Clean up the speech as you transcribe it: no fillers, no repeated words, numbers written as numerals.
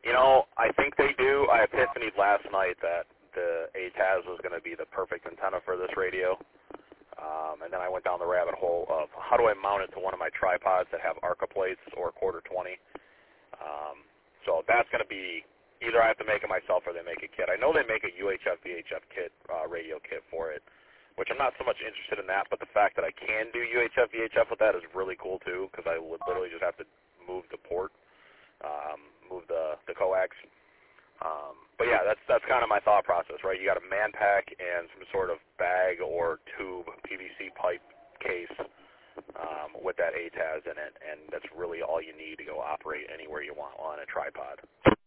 I think they do. I epiphanied last night that the ATAS was going to be the perfect antenna for this radio. And then I went down the rabbit hole of how do I mount it to one of my tripods that have ARCA plates or quarter 20. So that's going to be either I have to make it myself or they make a kit. I know they make a UHF VHF kit, radio kit for it, which I'm not so much interested in that, but the fact that I can do UHF VHF with that is really cool too, because I would literally just have to move the port, move the coax. But yeah, that's kind of my thought process, right? You got a man pack and some sort of bag or tube PVC pipe case with that ATAS in it, and that's really all you need to go operate anywhere you want on a tripod.